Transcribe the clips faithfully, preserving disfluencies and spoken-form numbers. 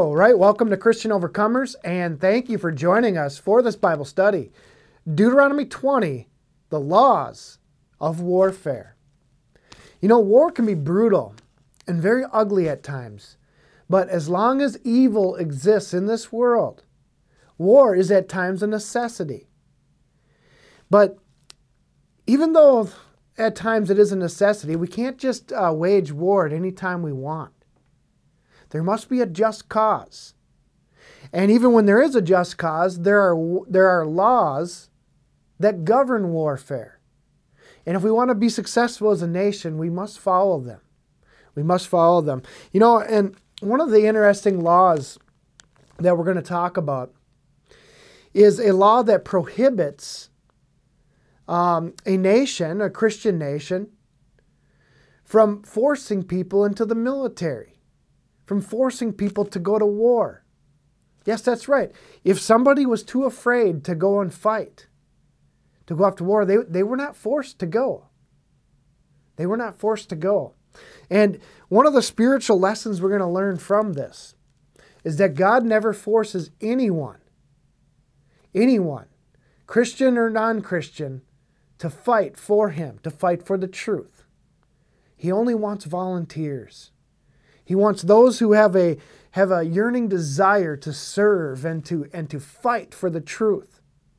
All right, welcome to Christian Overcomers, and thank you for joining us for this Bible study. Deuteronomy twenty, the laws of warfare. You know, war can be brutal and very ugly at times, but as long as evil exists in this world, war is at times a necessity. But even though at times it is a necessity, we can't just uh, wage war at any time we want. There must be a just cause. And even when there is a just cause, there are there are laws that govern warfare. And if we want to be successful as a nation, we must follow them. We must follow them. You know, and one of the interesting laws that we're going to talk about is a law that prohibits um, a nation, a Christian nation, from forcing people into the military. From forcing people to go to war. Yes, that's right. If somebody was too afraid to go and fight, to go off to war, they, they were not forced to go. They were not forced to go. And one of the spiritual lessons we're going to learn from this is that God never forces anyone, anyone, Christian or non-Christian, to fight for Him, to fight for the truth. He only wants volunteers. He wants those who have a have a yearning desire to serve and to and to fight for the truth.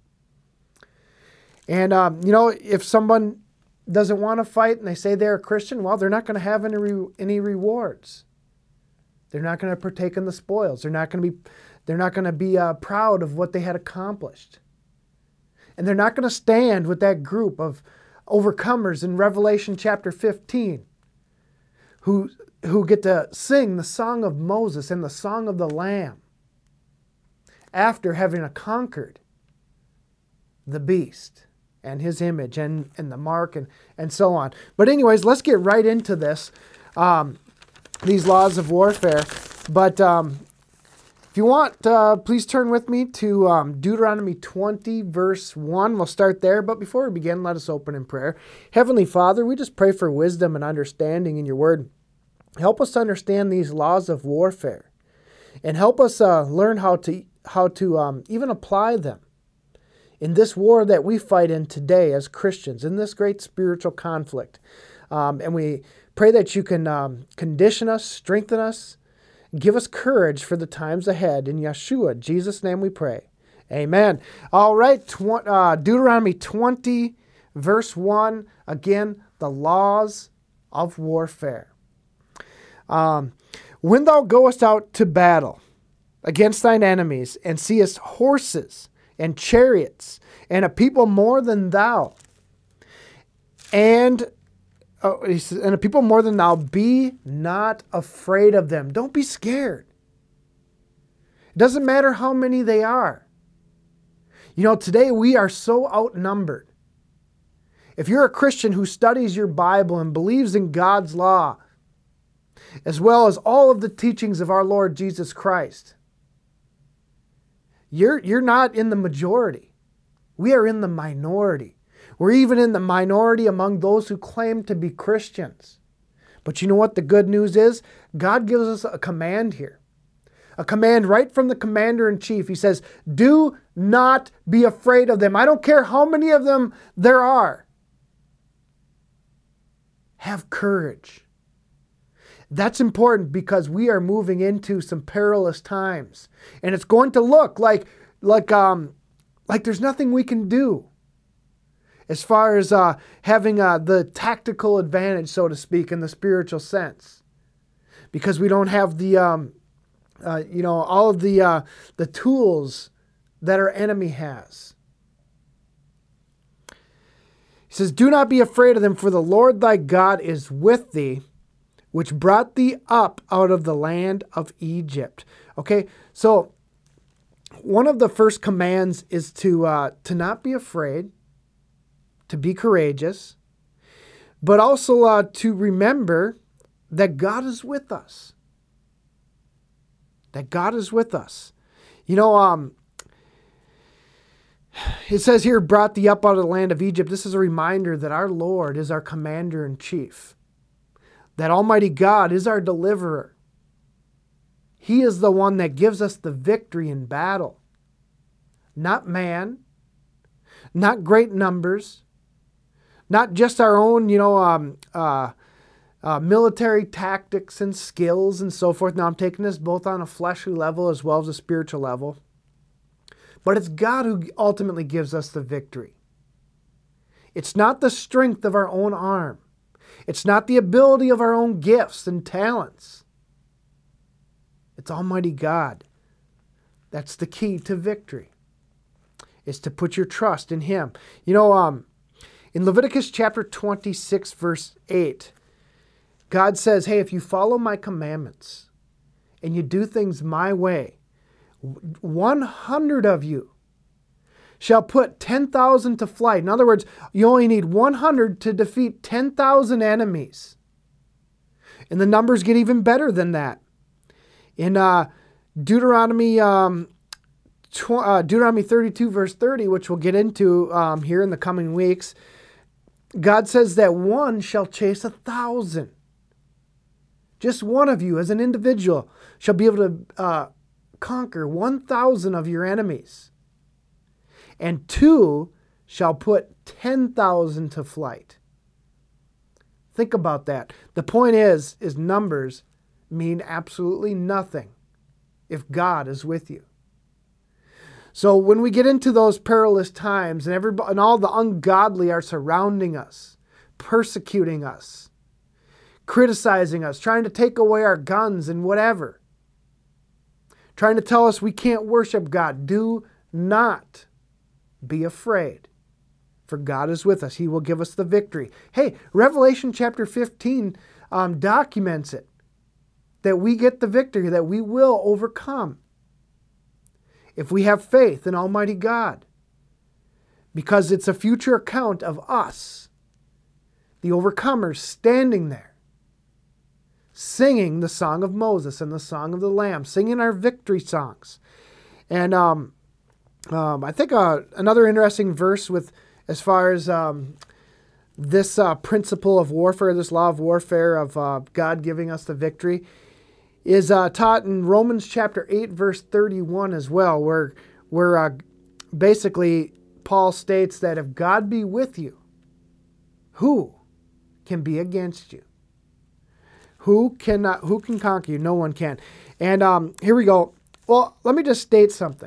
And um, you know, if someone doesn't want to fight and they say they're a Christian, well, they're not going to have any re, any rewards. They're not going to partake in the spoils. They're not going to be they're not going to be uh, proud of what they had accomplished. And they're not going to stand with that group of overcomers in Revelation chapter fifteen, who who get to sing the song of Moses and the song of the Lamb after having conquered the beast and his image and, and the mark and, and so on. But anyways, let's get right into this, um, these laws of warfare. But um, if you want, uh, please turn with me to um, Deuteronomy twenty, verse one. We'll start there. But before we begin, let us open in prayer. Heavenly Father, we just pray for wisdom and understanding in your word. Help us to understand these laws of warfare, and help us uh, learn how to how to um, even apply them in this war that we fight in today as Christians, in this great spiritual conflict. Um, and we pray that you can um, condition us, strengthen us, give us courage for the times ahead. In Yeshua, Jesus' name we pray. Amen. All right, tw- uh, Deuteronomy twenty, verse one. Again, the laws of warfare. Um, when thou goest out to battle against thine enemies, and seest horses and chariots, and a people more than thou, and, uh, and a people more than thou, be not afraid of them. Don't be scared. It doesn't matter how many they are. You know, today we are so outnumbered. If you're a Christian who studies your Bible and believes in God's law, as well as all of the teachings of our Lord Jesus Christ, You're, you're not in the majority. We are in the minority. We're even in the minority among those who claim to be Christians. But you know what the good news is? God gives us a command here. A command right from the commander-in-chief. He says, do not be afraid of them. I don't care how many of them there are. Have courage. That's important because we are moving into some perilous times. And it's going to look like like um, like there's nothing we can do as far as uh, having uh, the tactical advantage, so to speak, in the spiritual sense. Because we don't have the, um, uh, you know, all of the, uh, the tools that our enemy has. He says, do not be afraid of them, for the Lord thy God is with thee, which brought thee up out of the land of Egypt. Okay, so one of the first commands is to uh, to not be afraid, to be courageous, but also uh, to remember that God is with us. That God is with us. You know, um, it says here, brought thee up out of the land of Egypt. This is a reminder that our Lord is our commander-in-chief. That Almighty God is our deliverer. He is the one that gives us the victory in battle. Not man, not great numbers, not just our own, you know, um, uh, uh, military tactics and skills and so forth. Now I'm taking this both on a fleshly level as well as a spiritual level. But it's God who ultimately gives us the victory. It's not the strength of our own arm. It's not the ability of our own gifts and talents. It's Almighty God. That's the key to victory, is to put your trust in Him. You know, um, in Leviticus chapter twenty-six, verse eight, God says, hey, if you follow my commandments and you do things my way, one hundred of you shall put ten thousand to flight. In other words, you only need one hundred to defeat ten thousand enemies. And the numbers get even better than that. In uh, Deuteronomy um, tw- uh, Deuteronomy thirty-two, verse thirty, which we'll get into um, here in the coming weeks, God says that one shall chase a thousand. Just one of you as an individual shall be able to uh, conquer one thousand of your enemies. And two shall put ten thousand to flight. Think about that. The point is, is numbers mean absolutely nothing if God is with you. So when we get into those perilous times and everybody, and all the ungodly are surrounding us, persecuting us, criticizing us, trying to take away our guns and whatever, trying to tell us we can't worship God, do not be afraid, for God is with us. He will give us the victory. Hey, Revelation chapter fifteen um, documents it, that we get the victory, that we will overcome if we have faith in Almighty God, because it's a future account of us, the overcomers, standing there, singing the song of Moses and the song of the Lamb, singing our victory songs. And um, um, I think uh, another interesting verse with as far as um, this uh, principle of warfare, this law of warfare of uh, God giving us the victory, is uh, taught in Romans chapter eight, verse thirty-one as well, where, where uh, basically Paul states that if God be with you, who can be against you? Who cannot? Who can conquer you? No one can. And um, here we go. Well, let me just state something.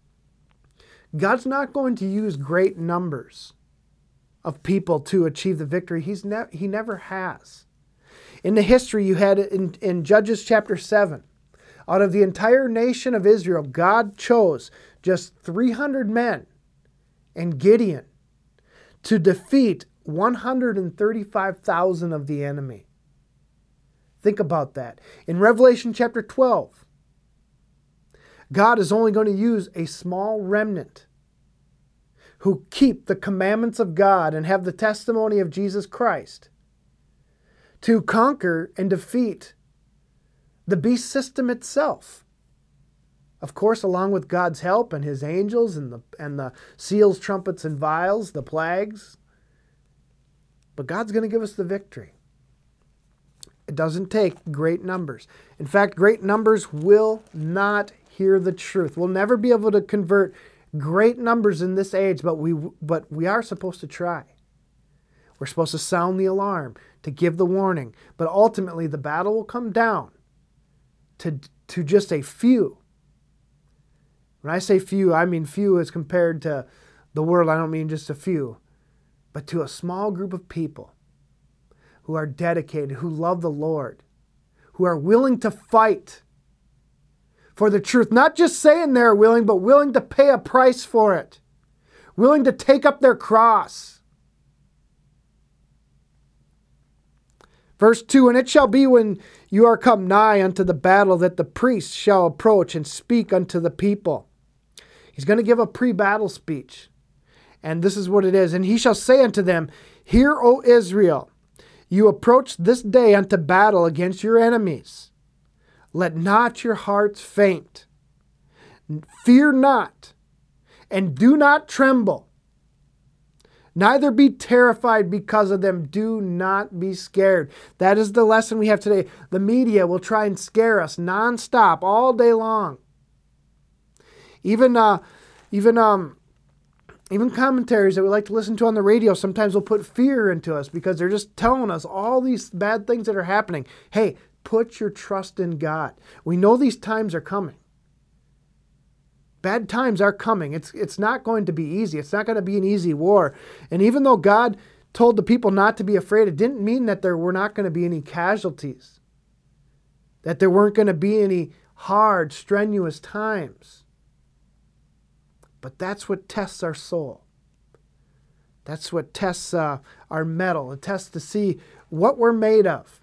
God's not going to use great numbers of people to achieve the victory. He's ne- He never has. In the history, you had in, in Judges chapter seven, out of the entire nation of Israel, God chose just three hundred men and Gideon to defeat one hundred thirty-five thousand of the enemy. Think about that. In Revelation chapter twelve, God is only going to use a small remnant who keep the commandments of God and have the testimony of Jesus Christ to conquer and defeat the beast system itself. Of course, along with God's help and His angels and the, and the seals, trumpets, and vials, the plagues. But God's going to give us the victory. It doesn't take great numbers. In fact, great numbers will not hear the truth. We'll never be able to convert great numbers in this age, but we but we are supposed to try. We're supposed to sound the alarm, to give the warning. But ultimately, the battle will come down to, to just a few. When I say few, I mean few as compared to the world. I don't mean just a few, but to a small group of people who are dedicated, who love the Lord, who are willing to fight for the truth. Not just saying they're willing, but willing to pay a price for it. Willing to take up their cross. Verse two, and it shall be when you are come nigh unto the battle that the priest shall approach and speak unto the people. He's going to give a pre-battle speech. And this is what it is. And he shall say unto them, Hear, O Israel, you approach this day unto battle against your enemies. Let not your hearts faint. Fear not, and do not tremble. Neither be terrified because of them. Do not be scared. That is the lesson we have today. The media will try and scare us nonstop all day long. Even uh, even um, even commentaries that we like to listen to on the radio sometimes will put fear into us because they're just telling us all these bad things that are happening. Hey, put your trust in God. We know these times are coming. Bad times are coming. It's it's not going to be easy. It's not going to be an easy war. And even though God told the people not to be afraid, it didn't mean that there were not going to be any casualties, that there weren't going to be any hard, strenuous times. But that's what tests our soul. That's what tests uh, our mettle. It tests to see what we're made of.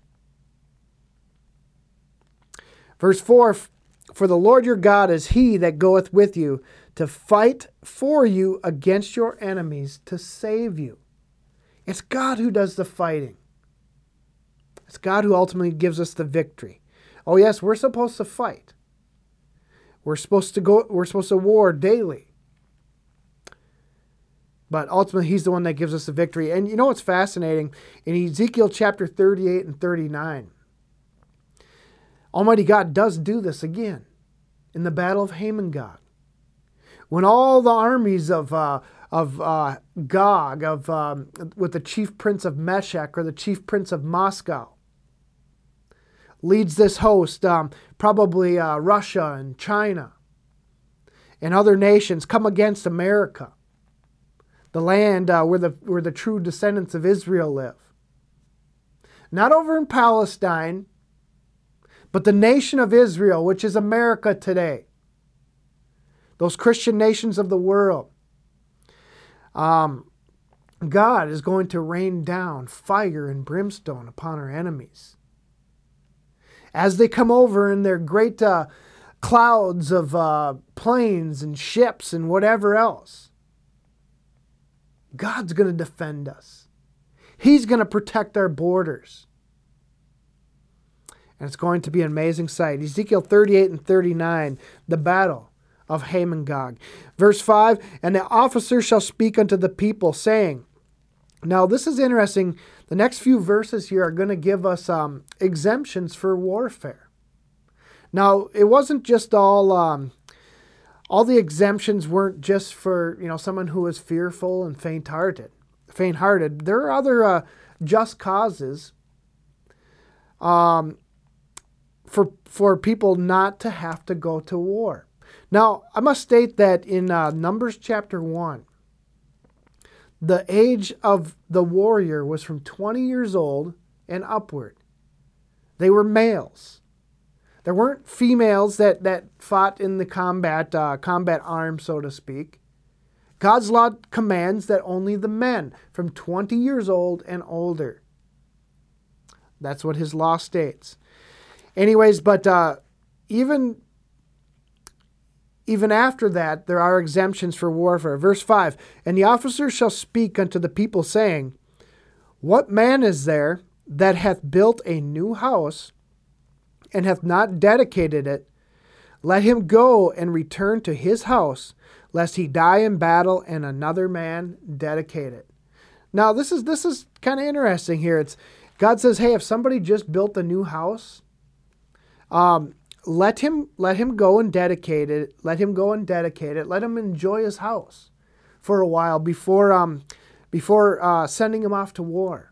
Verse four, for the Lord your God is he that goeth with you to fight for you against your enemies to save you. It's God who does the fighting. It's God who ultimately gives us the victory. Oh yes, we're supposed to fight. We're supposed to go, we're supposed to war daily. But ultimately, he's the one that gives us the victory. And you know what's fascinating? In Ezekiel chapter thirty-eight and thirty-nine, Almighty God does do this again in the battle of Hamon-Gog. When all the armies of uh, of uh, Gog, of um, with the chief prince of Meshech or the chief prince of Moscow, leads this host, um, probably uh, Russia and China and other nations come against America, the land uh, where the where the true descendants of Israel live. Not over in Palestine, but the nation of Israel, which is America today. Those Christian nations of the world. Um, God is going to rain down fire and brimstone upon our enemies. As they come over in their great uh, clouds of uh, planes and ships and whatever else, God's going to defend us. He's going to protect our borders. And it's going to be an amazing sight. Ezekiel thirty-eight and thirty-nine, the battle of Hamon-Gog. Verse five, and the officer shall speak unto the people, saying, now this is interesting. The next few verses here are going to give us um, exemptions for warfare. Now, it wasn't just all, um, all the exemptions weren't just for, you know, someone who was fearful and faint-hearted. Faint-hearted. There are other uh, just causes um, for for people not to have to go to war. Now, I must state that in uh, Numbers chapter one, the age of the warrior was from twenty years old and upward. They were males. There weren't females that, that fought in the combat, uh, combat arms, so to speak. God's law commands that only the men from twenty years old and older. That's what his law states. Anyways, but uh, even, even after that, there are exemptions for warfare. Verse five, and the officer shall speak unto the people, saying, what man is there that hath built a new house and hath not dedicated it? Let him go and return to his house, lest he die in battle and another man dedicate it. Now, this is this is kind of interesting here. It's God says, hey, if somebody just built a new house, um, let him let him go and dedicate it. Let him go and dedicate it. Let him enjoy his house for a while before um before uh, sending him off to war.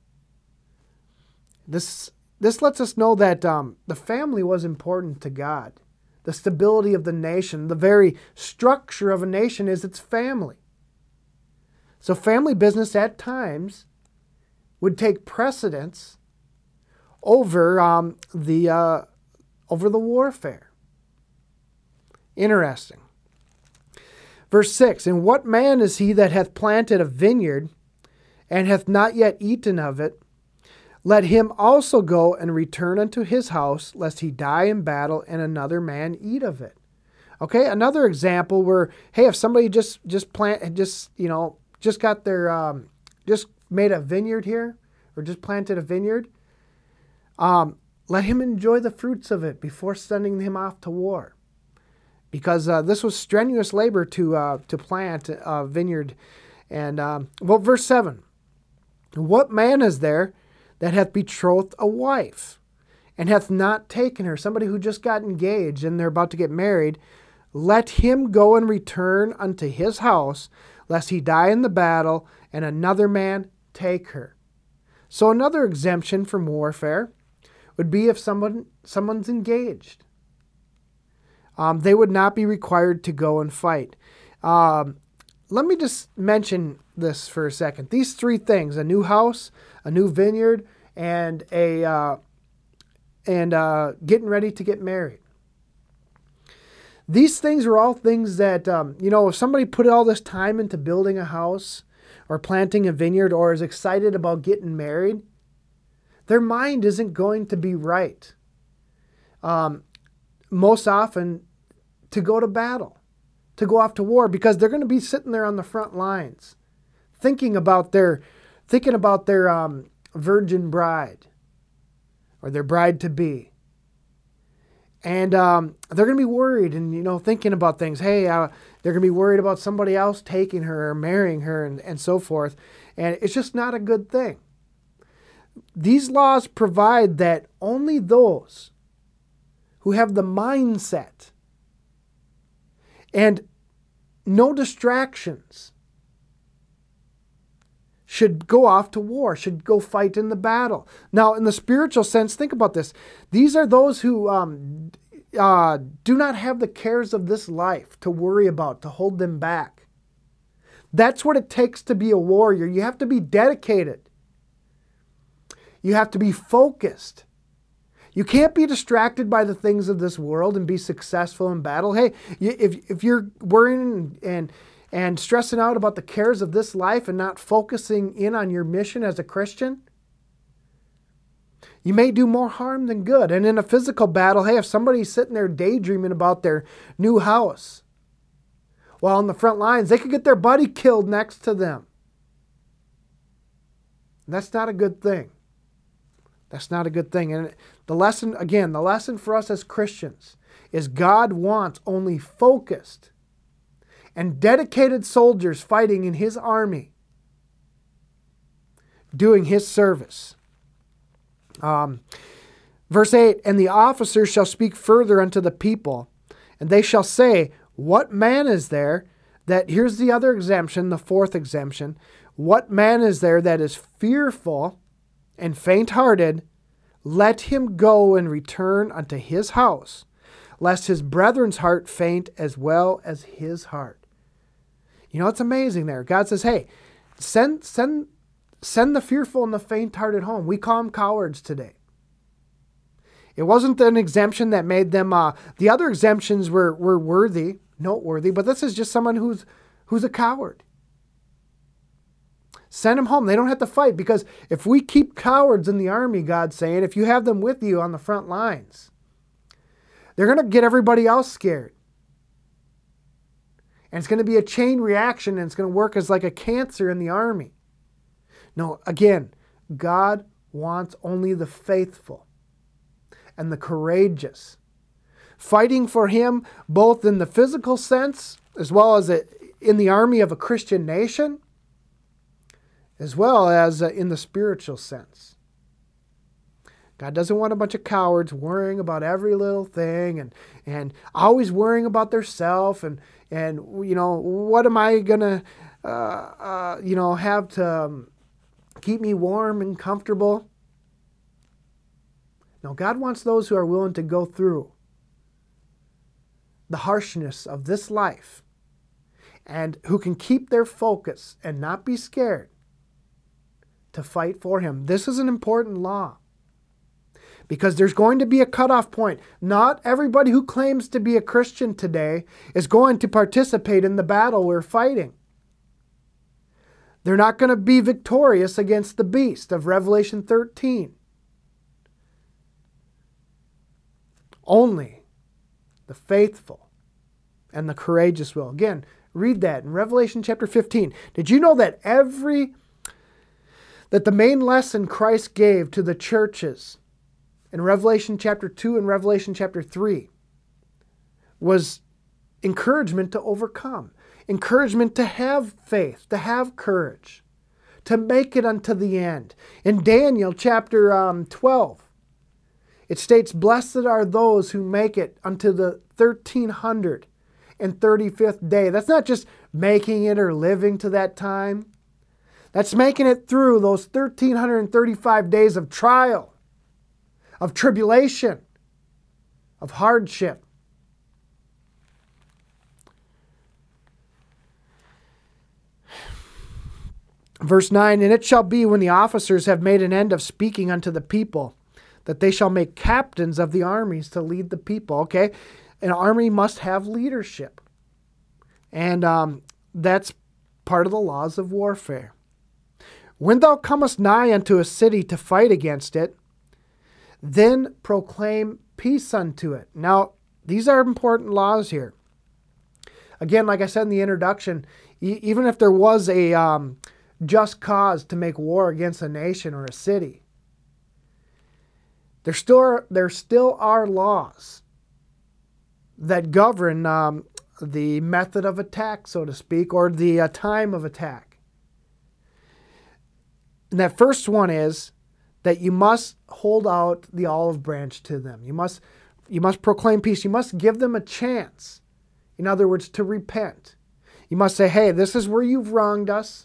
This this lets us know that um, the family was important to God. The stability of the nation, the very structure of a nation is its family. So family business at times would take precedence over um, the uh, over the warfare. Interesting. Verse six, and what man is he that hath planted a vineyard and hath not yet eaten of it? Let him also go and return unto his house, lest he die in battle and another man eat of it. Okay, another example where, hey, if somebody just just plant, just you know, just got their, um, just made a vineyard here, or just planted a vineyard, um, let him enjoy the fruits of it before sending him off to war, because uh, this was strenuous labor to uh, to plant a vineyard, And, um, well, verse seven. What man is there that hath betrothed a wife, and hath not taken her? Somebody who just got engaged and they're about to get married. Let him go and return unto his house, lest he die in the battle, and another man take her. So another exemption from warfare would be if someone someone's engaged. Um, they would not be required to go and fight. Um, let me just mention this for a second. These three things: a new house, a new vineyard, and a uh, and uh, getting ready to get married. These things are all things that, um, you know, if somebody put all this time into building a house or planting a vineyard or is excited about getting married, their mind isn't going to be right. Um, most often to go to battle, to go off to war, because they're going to be sitting there on the front lines thinking about their, thinking about their um, virgin bride or their bride-to-be. And um, they're going to be worried and, you know, thinking about things. Hey, uh, they're going to be worried about somebody else taking her or marrying her and, and so forth. And it's just not a good thing. These laws provide that only those who have the mindset and no distractions should go off to war, should go fight in the battle. Now, in the spiritual sense, think about this. These are those who um, uh, do not have the cares of this life to worry about, to hold them back. That's what it takes to be a warrior. You have to be dedicated. You have to be focused. You can't be distracted by the things of this world and be successful in battle. Hey, if, if you're worrying and and stressing out about the cares of this life and not focusing in on your mission as a Christian, you may do more harm than good. And in a physical battle, hey, if somebody's sitting there daydreaming about their new house while on the front lines, they could get their buddy killed next to them. That's not a good thing. That's not a good thing. And the lesson, again, the lesson for us as Christians is God wants only focused and dedicated soldiers fighting in His army, doing His service. Um, verse eight, and the officers shall speak further unto the people, and they shall say, what man is there that, here's the other exemption, the fourth exemption, what man is there that is fearful and faint-hearted? Let him go and return unto his house, lest his brethren's heart faint as well as his heart. You know, it's amazing there. God says, hey, send send send the fearful and the faint-hearted home. We call them cowards today. It wasn't an exemption that made them, uh, the other exemptions were, were worthy, noteworthy, but this is just someone who's who's a coward. Send them home. They don't have to fight, because if we keep cowards in the army, God's saying, if you have them with you on the front lines, they're going to get everybody else scared. And it's going to be a chain reaction, and it's going to work as like a cancer in the army. No, again, God wants only the faithful and the courageous, fighting for Him both in the physical sense as well as in the army of a Christian nation, as well as in the spiritual sense. God doesn't want a bunch of cowards worrying about every little thing and, and always worrying about their self and, and, you know, what am I going to, uh, uh, you know, have to um, keep me warm and comfortable? No, God wants those who are willing to go through the harshness of this life and who can keep their focus and not be scared to fight for Him. This is an important law, because there's going to be a cutoff point. Not everybody who claims to be a Christian today is going to participate in the battle we're fighting. They're not going to be victorious against the beast of Revelation thirteen. Only the faithful and the courageous will. Again, read that in Revelation chapter fifteen. Did you know that every that the main lesson Christ gave to the churches in Revelation chapter two and Revelation chapter three was encouragement to overcome. encouragement to have faith, to have courage, to make it unto the end. In Daniel chapter um, twelve, it states, "Blessed are those who make it unto the thirteen hundred and thirty-fifth day." That's not just making it or living to that time. That's making it through those one thousand three hundred thirty-five days of trial, of tribulation, of hardship. Verse nine, "And it shall be when the officers have made an end of speaking unto the people, that they shall make captains of the armies to lead the people." Okay, an army must have leadership. And um, that's part of the laws of warfare. "When thou comest nigh unto a city to fight against it, then proclaim peace unto it." Now, these are important laws here. Again, like I said in the introduction, e- even if there was a um, just cause to make war against a nation or a city, there still are, there still are laws that govern um, the method of attack, so to speak, or the uh, time of attack. And that first one is that you must hold out the olive branch to them. You must, you must proclaim peace. You must give them a chance. In other words, to repent. You must say, "Hey, this is where you've wronged us.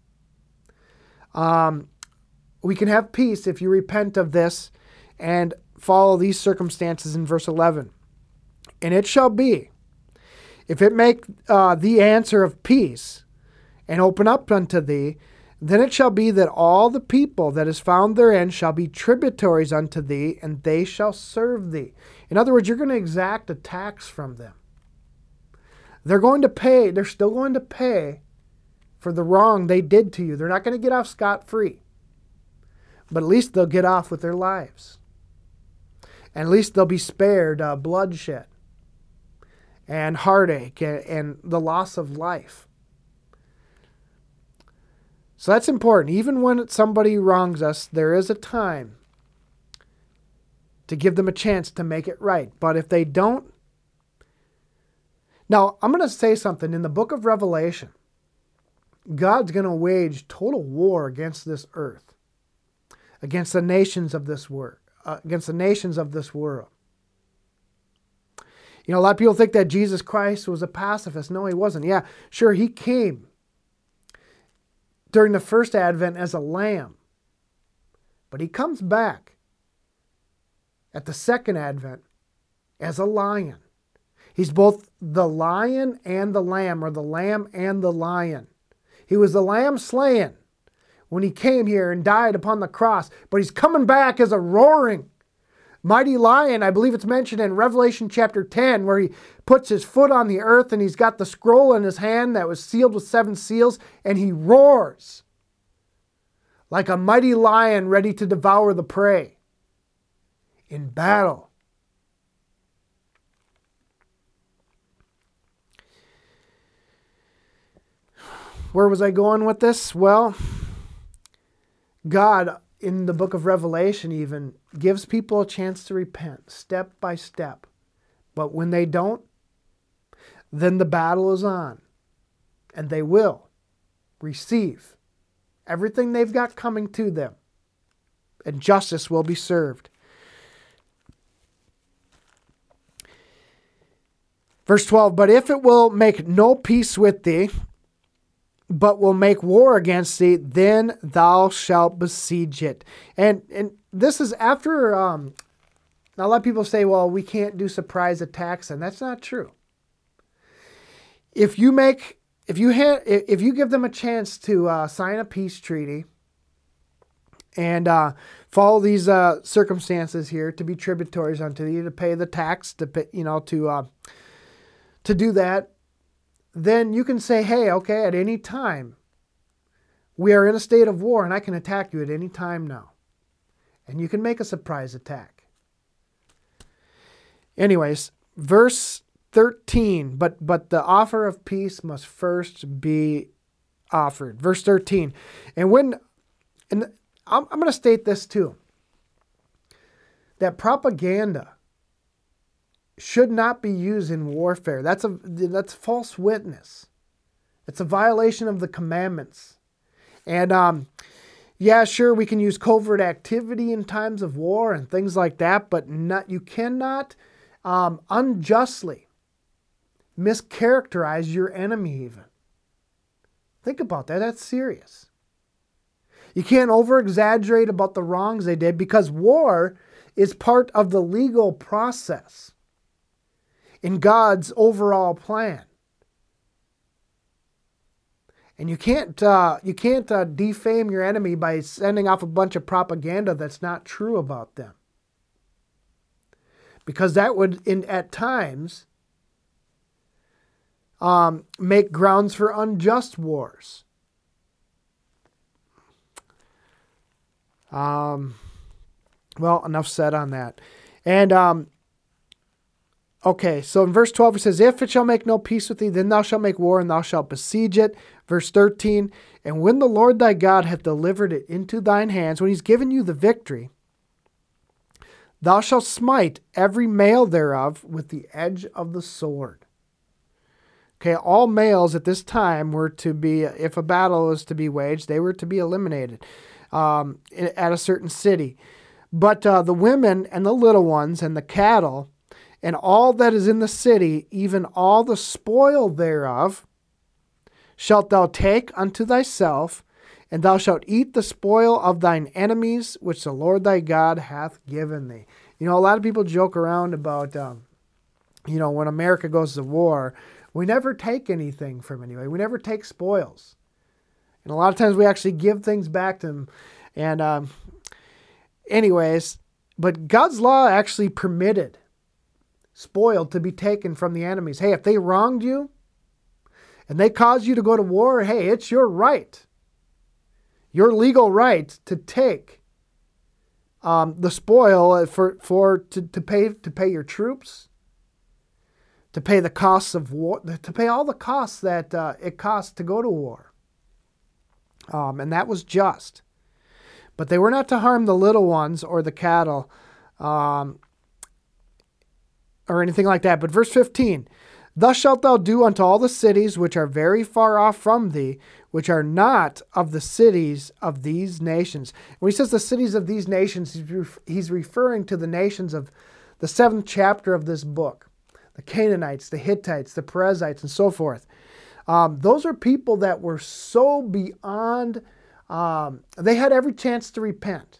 Um, we can have peace if you repent of this and follow these circumstances," in verse eleven. "And it shall be, if it make uh, the answer of peace, and open up unto thee, then it shall be that all the people that is found therein shall be tributaries unto thee, and they shall serve thee." In other words, you're going to exact a tax from them. They're going to pay, they're still going to pay for the wrong they did to you. They're not going to get off scot-free. But at least they'll get off with their lives. And at least they'll be spared uh, bloodshed and heartache and, and the loss of life. So that's important. Even when somebody wrongs us, there is a time to give them a chance to make it right. But if they don't... Now, I'm going to say something. In the book of Revelation, God's going to wage total war against this earth, against the nations of this world, uh, against the nations of this world. You know, a lot of people think that Jesus Christ was a pacifist. No, he wasn't. Yeah, sure, he came during the first advent as a lamb, but he comes back at the second advent as a lion. He's both the lion and the lamb, or the lamb and the lion. He was the lamb slain when he came here and died upon the cross, but he's coming back as a roaring mighty lion. I believe it's mentioned in Revelation chapter ten, where he puts his foot on the earth and he's got the scroll in his hand that was sealed with seven seals, and he roars like a mighty lion ready to devour the prey in battle. Where was I going with this? Well, God, in the book of Revelation even, gives people a chance to repent step by step. But when they don't, then the battle is on. And they will receive everything they've got coming to them. And justice will be served. Verse twelve, "But if it will make no peace with thee, but will make war against thee, then thou shalt besiege it." And and this is after, um, now a lot of people say, well, we can't do surprise attacks, and that's not true. If you make, if you ha- if you give them a chance to uh, sign a peace treaty and uh, follow these uh, circumstances here, to be tributaries unto thee, to pay the tax, to pay, you know, to uh, to do that, then you can say, hey, okay, at any time, we are in a state of war and I can attack you at any time now. And you can make a surprise attack. Anyways, verse thirteen, but but the offer of peace must first be offered. Verse thirteen, and when, and I'm, I'm going to state this too, that propaganda should not be used in warfare. That's a that's false witness. It's a violation of the commandments. And um, yeah, sure, we can use covert activity in times of war and things like that, but not, you cannot um, unjustly mischaracterize your enemy even. Think about that. That's serious. You can't over-exaggerate about the wrongs they did, because war is part of the legal process in God's overall plan. And you can't uh, you can't uh, defame your enemy by sending off a bunch of propaganda that's not true about them, because that would, in at times, um, make grounds for unjust wars. Um, well, enough said on that. And um, okay, so in verse twelve it says, "If it shall make no peace with thee, then thou shalt make war, and thou shalt besiege it." Verse thirteen, "And when the Lord thy God hath delivered it into thine hands," when he's given you the victory, "thou shalt smite every male thereof with the edge of the sword." Okay, all males at this time were to be, if a battle was to be waged, they were to be eliminated um, at a certain city. But uh, the women and the little ones and the cattle and all that is in the city, even all the spoil thereof, shalt thou take unto thyself, and thou shalt eat the spoil of thine enemies, which the Lord thy God hath given thee. You know, a lot of people joke around about, um, you know, when America goes to war, we never take anything from anybody. We never take spoils. And a lot of times we actually give things back to them. And um, anyways, but God's law actually permitted spoil to be taken from the enemies. Hey, if they wronged you, and they cause you to go to war, hey, it's your right, your legal right to take um, the spoil for for to, to pay to pay your troops, to pay the costs of war, to pay all the costs that uh, it costs to go to war. Um, and that was just. But they were not to harm the little ones or the cattle um, or anything like that. But verse fifteen, "Thus shalt thou do unto all the cities which are very far off from thee, which are not of the cities of these nations." When he says the cities of these nations, he's referring to the nations of the seventh chapter of this book. The Canaanites, the Hittites, the Perizzites, and so forth. Um, those are people that were so beyond, um, they had every chance to repent.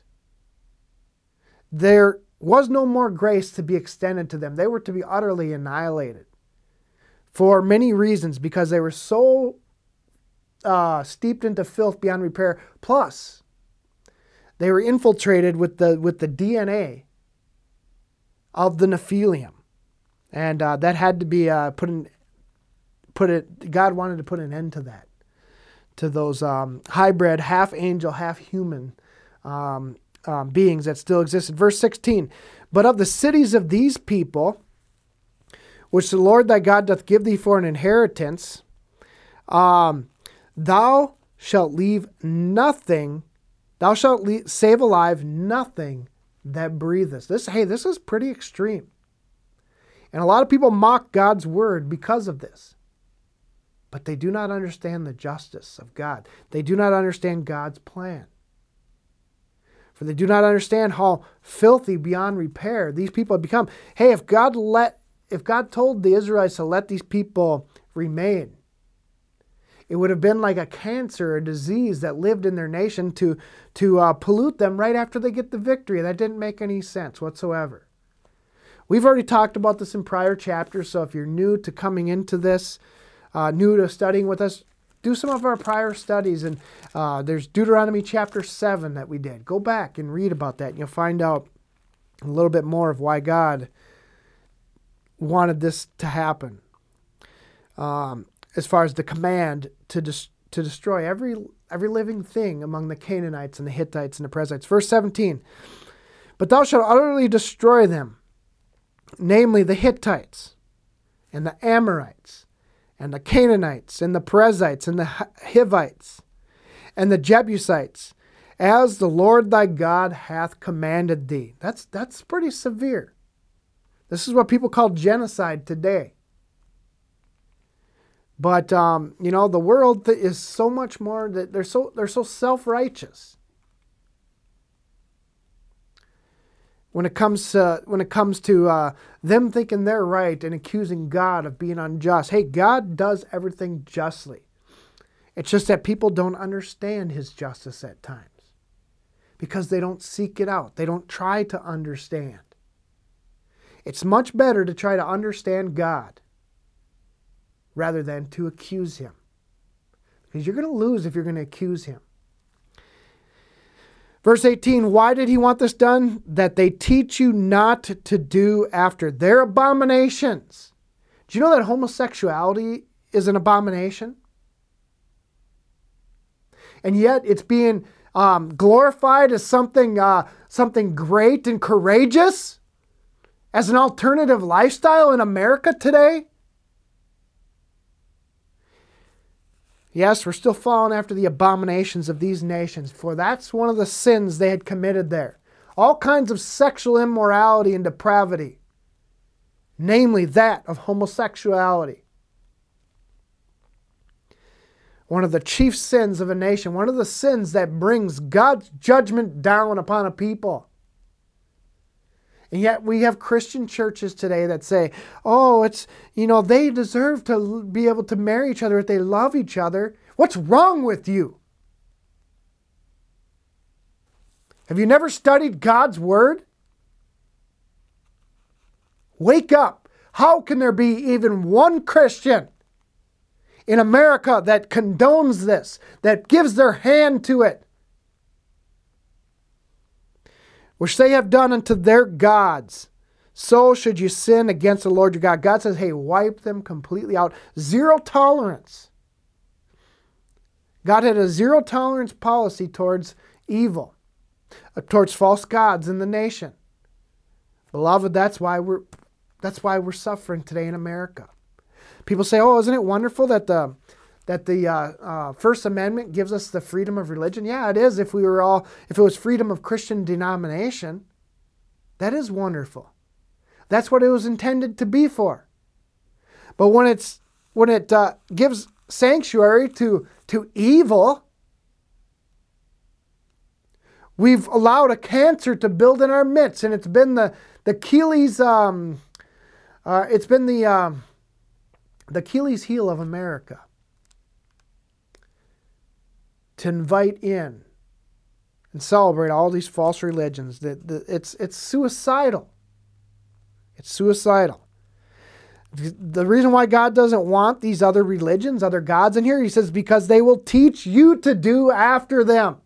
There was no more grace to be extended to them. They were to be utterly annihilated for many reasons, because they were so uh, steeped into filth beyond repair. Plus, they were infiltrated with the with the D N A of the Nephilim, and uh, that had to be uh, put in. Put it. God wanted to put an end to that, to those um, hybrid, half angel, half human um, um, beings that still existed. Verse sixteen, "But of the cities of these people, which the Lord thy God doth give thee for an inheritance, um, thou shalt leave nothing, thou shalt leave, save alive nothing that breatheth." This, hey, this is pretty extreme. And a lot of people mock God's word because of this. But they do not understand the justice of God. They do not understand God's plan. For they do not understand how filthy beyond repair these people have become. Hey, if God let If God told the Israelites to let these people remain, it would have been like a cancer, a disease that lived in their nation to, to uh, pollute them right after they get the victory. That didn't make any sense whatsoever. We've already talked about this in prior chapters, so if you're new to coming into this, uh, new to studying with us, do some of our prior studies. And uh, there's Deuteronomy chapter seven that we did. Go back and read about that, and you'll find out a little bit more of why God wanted this to happen, um, as far as the command to dis- to destroy every every living thing among the Canaanites and the Hittites and the Perizzites. Verse seventeen, "But thou shalt utterly destroy them, namely the Hittites and the Amorites and the Canaanites and the Perizzites and the Hivites and the Jebusites, as the Lord thy God hath commanded thee." That's that's pretty severe. This is what people call genocide today. But um, you know, the world is so much more that they're so they're so self-righteous. When it comes to when it comes to uh, them thinking they're right and accusing God of being unjust. Hey, God does everything justly. It's just that people don't understand His justice at times because they don't seek it out. They don't try to understand. It's much better to try to understand God rather than to accuse Him, because you're going to lose if you're going to accuse Him. Verse eighteen, why did He want this done? That they teach you not to do after their abominations. Do you know that homosexuality is an abomination? And yet it's being um, glorified as something, uh, something great and courageous, as an alternative lifestyle in America today. Yes, we're still following after the abominations of these nations, for that's one of the sins they had committed there. All kinds of sexual immorality and depravity, namely that of homosexuality. One of the chief sins of a nation, one of the sins that brings God's judgment down upon a people. And yet we have Christian churches today that say, oh, it's, you know, they deserve to be able to marry each other if they love each other. What's wrong with you? Have you never studied God's Word? Wake up. How can there be even one Christian in America that condones this, that gives their hand to it, which they have done unto their gods, so should you sin against the Lord your God. God says, hey, wipe them completely out. Zero tolerance. God had a zero tolerance policy towards evil, uh, towards false gods in the nation. Beloved, that's why we're that's why we're suffering today in America. People say, oh, isn't it wonderful that the that the uh, uh, First Amendment gives us the freedom of religion? Yeah, it is. If we were all, if it was freedom of Christian denomination, that is wonderful. That's what it was intended to be for. But when it's when it uh, gives sanctuary to to evil, we've allowed a cancer to build in our midst, and it's been the the Achilles, um, uh, it's been the um, the Achilles heel of America to invite in and celebrate all these false religions. That the, it's it's suicidal. It's suicidal. The reason why God doesn't want these other religions, other gods in here, He says, because they will teach you to do after them.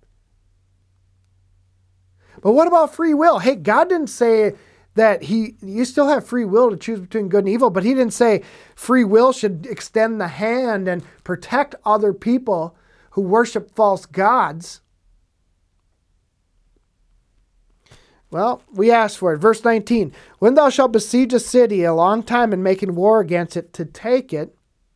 But what about free will? Hey, God didn't say that he, you still have free will to choose between good and evil, but He didn't say free will should extend the hand and protect other people who worship false gods. Well, we asked for it. Verse nineteen, when thou shalt besiege a city a long time and making war against it to take it,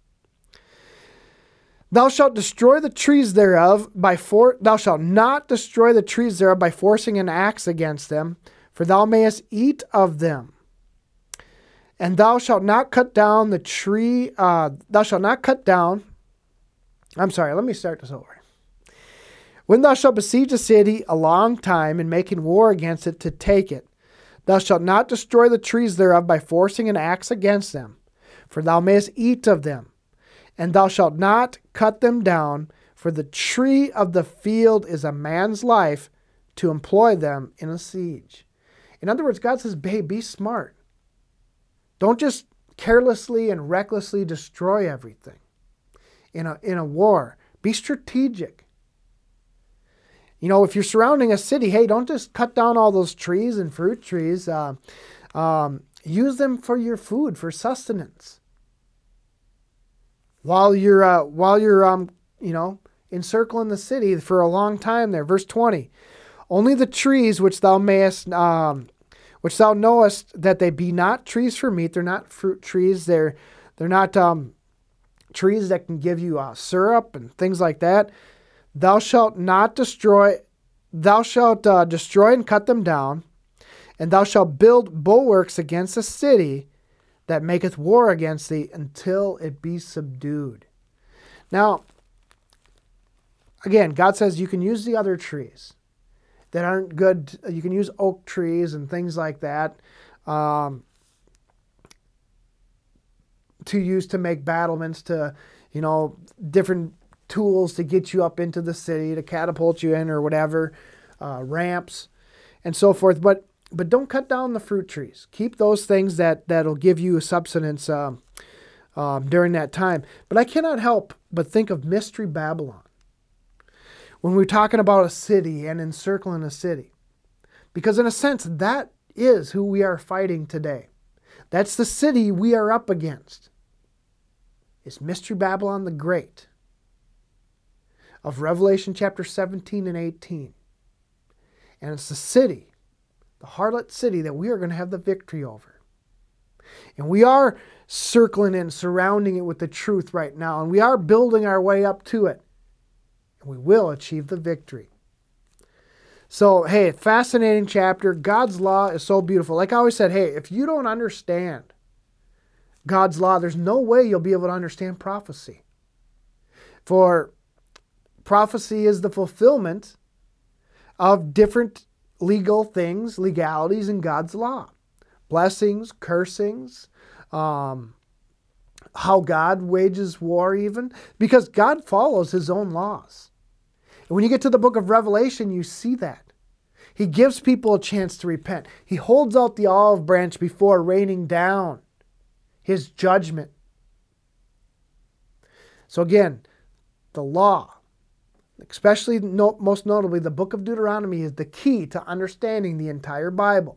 thou shalt destroy the trees thereof by for thou shalt not destroy the trees thereof by forcing an axe against them, for thou mayest eat of them. And thou shalt not cut down the tree, uh, thou shalt not cut down, I'm sorry, let me start this over. When thou shalt besiege a city a long time and making war against it to take it, thou shalt not destroy the trees thereof by forcing an axe against them, for thou mayest eat of them. And thou shalt not cut them down, for the tree of the field is a man's life to employ them in a siege. In other words, God says, babe, be smart. Don't just carelessly and recklessly destroy everything in a, in a war. Be strategic. You know, if you're surrounding a city, hey, don't just cut down all those trees and fruit trees. Uh, um, use them for your food, for sustenance. While you're, uh, while you're, um, you know, encircling the city for a long time there. Verse twenty, only the trees which thou mayest, um, which thou knowest that they be not trees for meat. They're not fruit trees. They're, they're not um, trees that can give you uh, syrup and things like that. Thou shalt not destroy, thou shalt uh, destroy and cut them down, and thou shalt build bulwarks against the city, that maketh war against thee until it be subdued. Now, again, God says you can use the other trees that aren't good. You can use oak trees and things like that um, to use to make battlements, to, you know, different tools to get you up into the city, to catapult you in or whatever, uh, ramps and so forth. But but don't cut down the fruit trees. Keep those things that, that'll give you subsistence um, um, during that time. But I cannot help but think of Mystery Babylon when we're talking about a city and encircling a city. Because in a sense, that is who we are fighting today. That's the city we are up against. It's Mystery Babylon the Great of Revelation chapter seventeen and eighteen. And it's the city, the harlot city, that we are going to have the victory over. And we are circling and surrounding it with the truth right now. And we are building our way up to it. And we will achieve the victory. So, hey, fascinating chapter. God's law is so beautiful. Like I always said, hey, if you don't understand God's law, there's no way you'll be able to understand prophecy. For prophecy is the fulfillment of different legal things, legalities in God's law. Blessings, cursings, um, how God wages war even. Because God follows his own laws. And when you get to the book of Revelation, you see that. He gives people a chance to repent. He holds out the olive branch before raining down his judgment. So again, the law, especially no, most notably the book of Deuteronomy, is the key to understanding the entire Bible.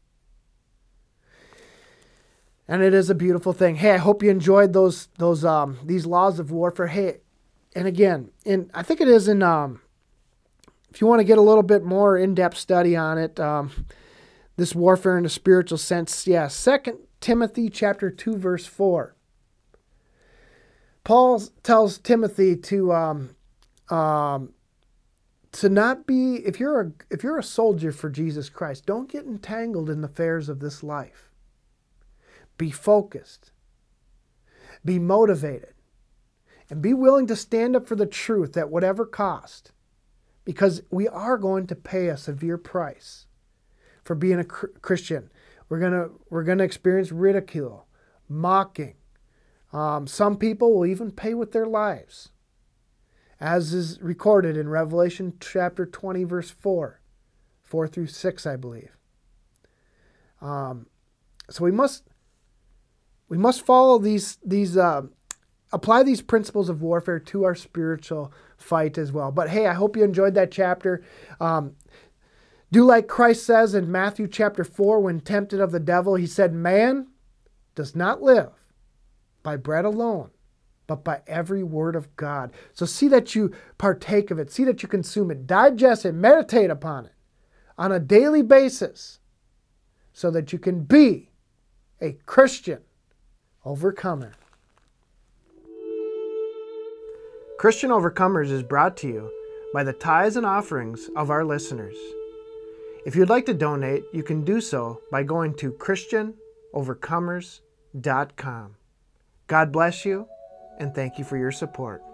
And it is a beautiful thing. Hey, I hope you enjoyed those those um, these laws of warfare. Hey, and again, in I think it is in um, if you want to get a little bit more in-depth study on it, um, this warfare in a spiritual sense, yeah, Second Timothy chapter two, verse four. Paul tells Timothy to um, um, to not be, if you're a if you're a soldier for Jesus Christ, don't get entangled in the affairs of this life. Be focused. Be motivated. And be willing to stand up for the truth at whatever cost. Because we are going to pay a severe price for being a Christian. We're gonna we're gonna experience ridicule, mocking. Um, some people will even pay with their lives, as is recorded in Revelation chapter twenty, verse four, four through six, I believe. Um, so we must we must follow these these uh, apply these principles of warfare to our spiritual fight as well. But hey, I hope you enjoyed that chapter. Um, do like Christ says in Matthew chapter four, when tempted of the devil, he said, "Man does not live by bread alone, but by every word of God." So see that you partake of it. See that you consume it. Digest it. Meditate upon it on a daily basis so that you can be a Christian overcomer. Christian Overcomers is brought to you by the tithes and offerings of our listeners. If you'd like to donate, you can do so by going to Christian Overcomers dot com. God bless you, and thank you for your support.